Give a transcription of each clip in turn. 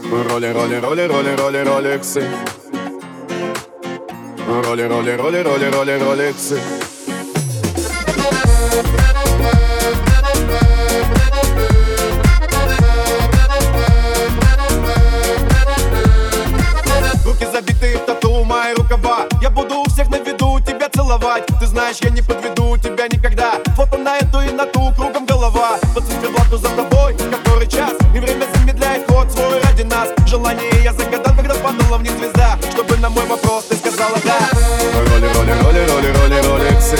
Роли, роли, роли, роли, роли, ролексы. Роли, роли, роли, роли, роли, ролексы. Руки забитые в тату, мои рукава. Я буду у всех на виду тебя целовать. Ты знаешь, я не подведу тебя никогда. Фото на эту и на ту, кругом голова. Под циферблату за тобой, который час. И время замедляет ход свой ради нас. Желание я загадал, когда падала вниз звезда. Чтобы на мой вопрос ты сказала да. Роли, роли, роли, роли, роли, ролексы.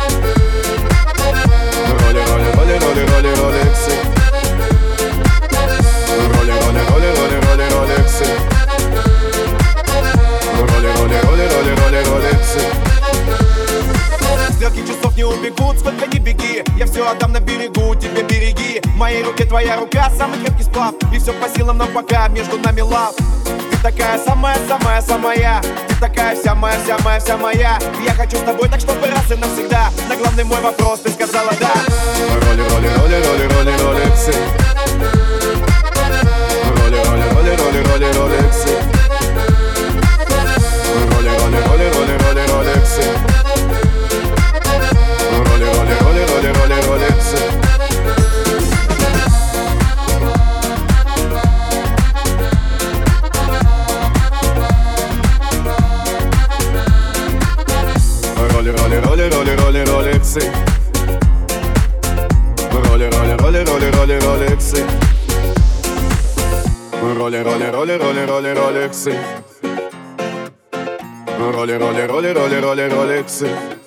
Роли, роли, роли, роли, роли, ролексы. Роли, роли, роли, роли, роли, ролексы. Роли, роли, роли, роли, роли, ролексы. Стрелки часов не убегут, сколько не беги. Я все отдам на берегу, тебе береги. В моей руке твоя рука, самый крепкий сплав. И все по силам нам пока, между нами лав. Ты такая самая-самая-самая. Ты такая вся моя, вся моя, вся моя. Я хочу с тобой так, чтобы раз и навсегда. На главный мой вопрос ты сказала да. Роли, роли, роли, роли, роли, ролексы. Роли, роли, роли, роли, роли, ролексы. Роли, роли, роли, роли, роли, ролексы. Роли, роли, роли, роли, роли, ролексы. Роли, роли, роли, роли, роли, ролексы. Роли, роли, роли, роли, роли, ролексы. Роли, роли, роли, роли, роли, ролексы. Роли, роли, роли, роли, роли, ролексы.